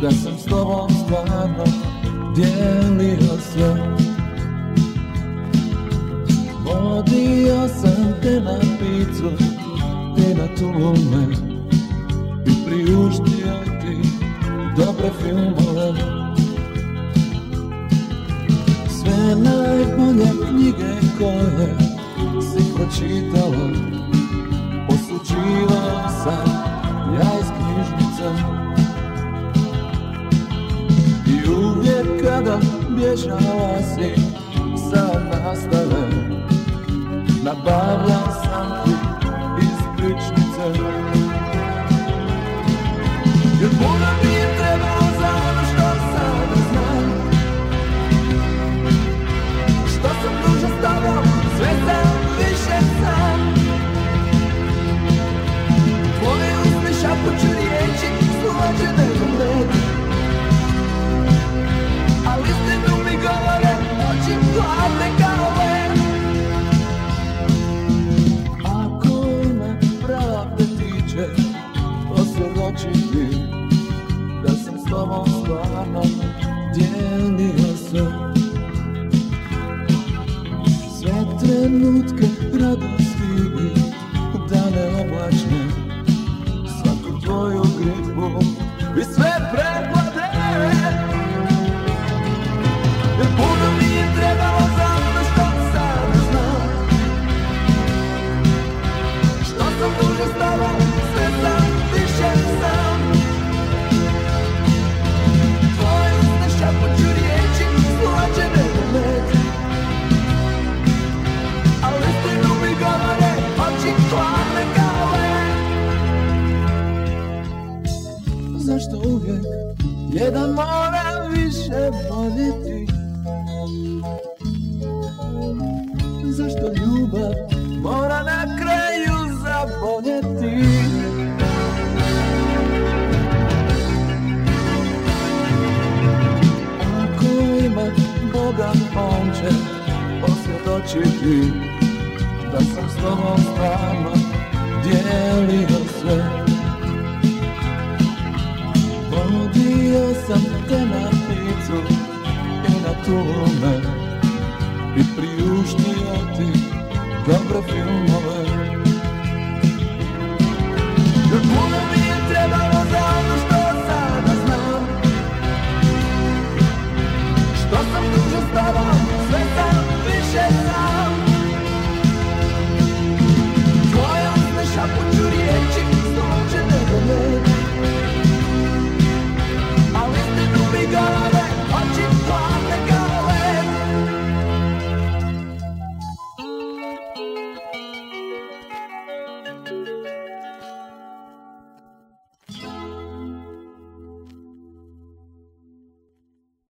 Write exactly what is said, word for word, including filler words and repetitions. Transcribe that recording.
da sam s tobom stvarno dijelio sve. Vodio sam te na picu, te na tulume i priuštio ti dobre filmove. Sve najbolje knjige koje si pročitala osuđivao sam ja iz knjižnice. I uvijek kada bježala si sa nastave, nabavljao sam ti ispričnice. Jer puno mi je trebalo za ono što sada znam, što sam dužan s tobom, sve sam više sam. Tvoje usne šapuću riječi, slađene do mene, ali istinu mi govore oči hladne kao led. Ako me pravde tiče, posvjedočiti da sam s tobom stvarno dijelio sve. Sve trenutke radosti, dane oblačne, svaku tvoju gripu i sve prehlade. Jer puno mi je trebalo za ono što sada znam, što sam dužan s tobom, sve sam više sam. Tvoje usne šapuću riječi, slađene do mene, ali istinu mi govore oči hladne kao led. Zašto uvijek jedan mora više voljeti? Zašto ljubav mora na kraju zaboljeti? Ako ima Boga, on će posvjedočiti